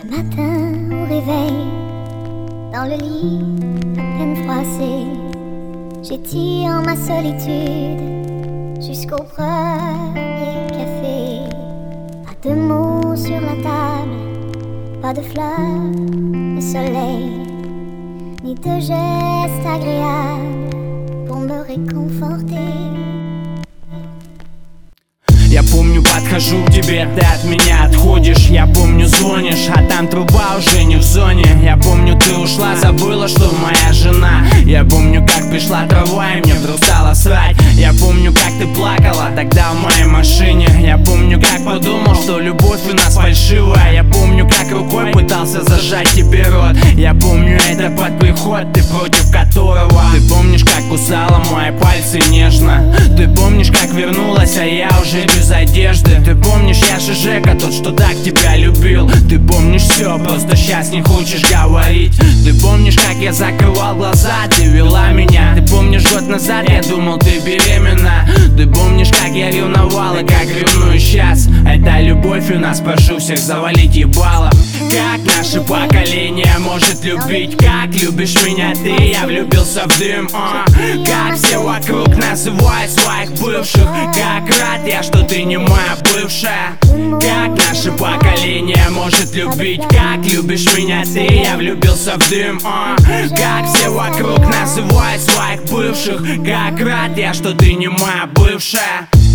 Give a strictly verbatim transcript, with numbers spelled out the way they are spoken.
Matin au réveil, dans le lit à peine froissé, j'étire ma solitude jusqu'au premier café. Pas de mots sur la table, pas de fleurs, de soleil, ni de gestes agréables pour me réconforter. Я помню, подхожу к тебе, ты от меня отходишь. Я помню, звонишь, а там труба уже не в зоне. Я помню, ты ушла, забыла, что моя жена. Я помню, как пришла трава и мне вдруг стало срать. Я помню, как ты плакала тогда в моей машине. Я помню, как подумал, что любовь у нас фальшивая. Я помню, как рукой пытался зажать тебе рот. Я помню, это под приход, ты против которого. Ты помнишь, как кусала мои пальцы нежно. Ты помнишь, как вернулась, а я уже без одежды. Ты помнишь, я же Жека, тот, что так тебя любил. Ты помнишь все, просто сейчас не хочешь говорить. Ты помнишь, как я закрывал глаза, ты вела меня. Ты помнишь, год назад я думал, ты беременна. Ты помнишь, как я ревновал и как ревную сейчас. Это любовь у нас, прошу всех завалить ебало. Как наше поколение может любить, как любишь меня ты, я влюбился в дым, а. Как все вокруг называют своих бывших. Как рад я, что ты не моя бывшая. Как наше поколение может любить, как любишь меня ты, я влюбился в дым, а. Как все вокруг называют своих бывших. Как рад я, что ты не моя бывшая.